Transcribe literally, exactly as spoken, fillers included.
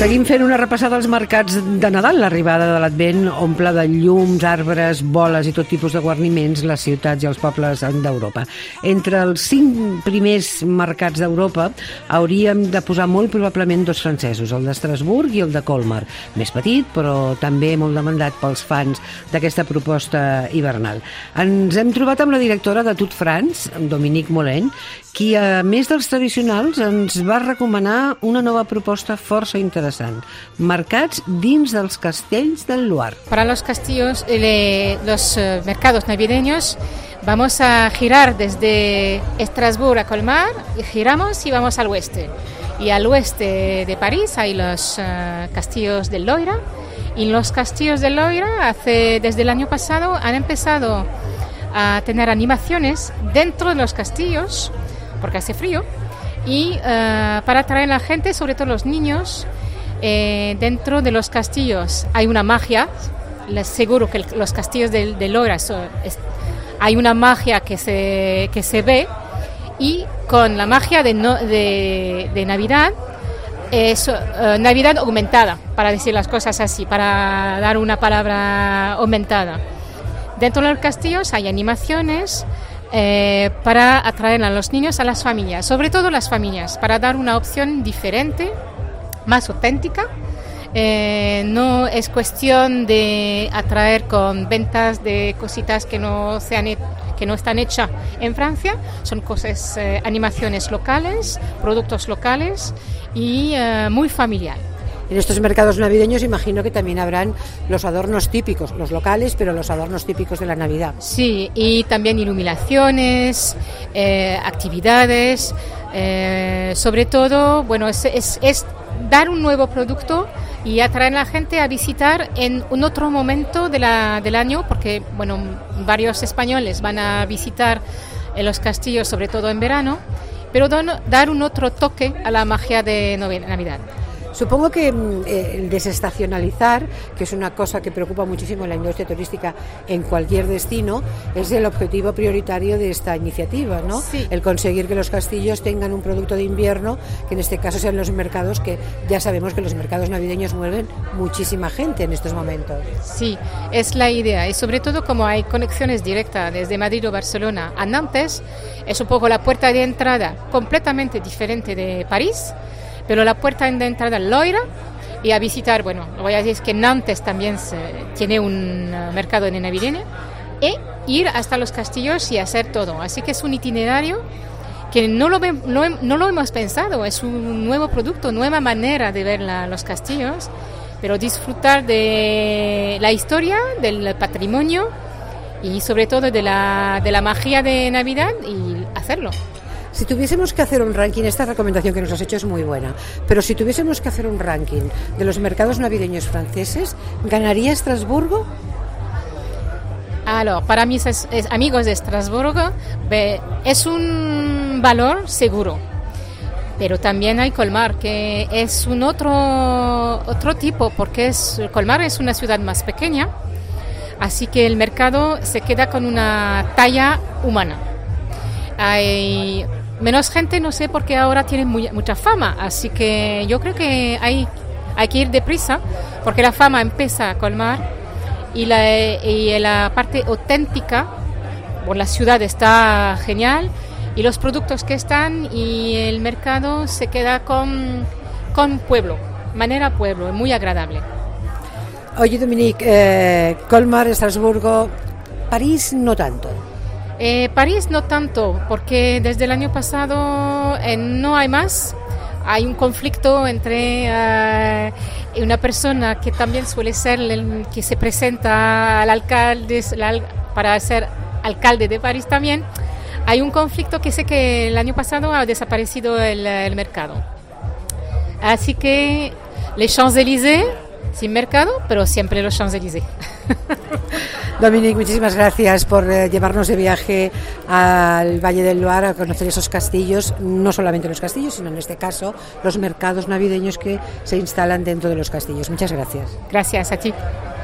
Seguim fent una repassada als mercats de Nadal. L'arribada de l'Advent omple de llums, arbres, boles i tot tipus de guarniments les ciutats i els pobles d'Europa. Entre els cinc primers mercats d'Europa hauríem de posar molt probablement dos francesos, el d'Estrasburg i el de Colmar. Més petit, però també molt demandat pels fans d'aquesta proposta hivernal. Ens hem trobat amb la directora de Tout France, Dominique Molin, qui, a més dels tradicionals, ens va recomanar una nova proposta força interessant. Mercats dins dels castells del Loire. Para los castillos, eh, los eh, mercados navideños, vamos a girar desde Estrasburgo a Colmar, y giramos y vamos al oeste. Y al oeste de París hay los eh, castillos del Loira. Y los castillos del Loira, hace, desde el año pasado, han empezado a tener animaciones dentro de los castillos, porque hace frío, y uh, para atraer a la gente, sobre todo los niños, eh, dentro de los castillos hay una magia. Les seguro que el, los castillos de, de Loira so, es, hay una magia que se, que se ve, y con la magia de, no, de, de Navidad es uh, Navidad aumentada, para decir las cosas así, para dar una palabra aumentada. Dentro de los castillos hay animaciones Eh, para atraer a los niños, a las familias, sobre todo las familias, para dar una opción diferente, más auténtica. Eh, no es cuestión de atraer con ventas de cositas que no, se han, que no están hechas en Francia, son cosas, eh, animaciones locales, productos locales y eh, muy familiar. En estos mercados navideños imagino que también habrán los adornos típicos, los locales, pero los adornos típicos de la Navidad. Sí, y también iluminaciones, eh, actividades, eh, sobre todo, bueno, es, es, es dar un nuevo producto y atraer a la gente a visitar en un otro momento de la, del año, porque, bueno, varios españoles van a visitar eh, los castillos, sobre todo en verano, pero don, dar un otro toque a la magia de Navidad. Supongo que eh, el desestacionalizar, que es una cosa que preocupa muchísimo en la industria turística en cualquier destino, es el objetivo prioritario de esta iniciativa, ¿no? Sí. El conseguir que los castillos tengan un producto de invierno, que en este caso sean los mercados, que ya sabemos que los mercados navideños mueven muchísima gente en estos momentos. Sí, es la idea, y sobre todo como hay conexiones directas desde Madrid o Barcelona a Nantes, es un poco la puerta de entrada completamente diferente de París, pero la puerta de entrada al Loira, y a visitar, bueno, lo voy a decir es que Nantes también se, tiene un uh, mercado de navideño, e ir hasta los castillos y hacer todo. Así que es un itinerario que no lo, ve, no, no lo hemos pensado, es un nuevo producto, nueva manera de ver la, los castillos, pero disfrutar de la historia, del patrimonio y sobre todo de la, de la magia de Navidad y hacerlo. Si tuviésemos que hacer un ranking, esta recomendación que nos has hecho es muy buena, pero si tuviésemos que hacer un ranking de los mercados navideños franceses, ¿ganaría Estrasburgo? Alors, para mis es, es, amigos de Estrasburgo, ve, es un valor seguro, pero también hay Colmar, que es un otro, otro tipo, porque es, Colmar es una ciudad más pequeña, así que el mercado se queda con una talla humana. Hay menos gente, no sé, porque ahora tienen muy, mucha fama, así que yo creo que hay, hay que ir deprisa, porque la fama empieza a Colmar y la, y la parte auténtica, bueno, la ciudad está genial y los productos que están y el mercado se queda con, con pueblo, manera pueblo, muy agradable. Oye, Dominique, eh, Colmar, Estrasburgo, París no tanto. Eh, París no tanto, porque desde el año pasado eh, no hay más. Hay un conflicto entre uh, una persona que también suele ser el que se presenta al alcalde al, para ser alcalde de París también. Hay un conflicto que sé que el año pasado ha desaparecido el, el mercado. Así que les Champs-Élysées sin mercado, pero siempre los Champs-Élysées. Dominique, muchísimas gracias por eh, llevarnos de viaje al Valle del Loire a conocer esos castillos, no solamente los castillos, sino en este caso los mercados navideños que se instalan dentro de los castillos. Muchas gracias. Gracias a ti.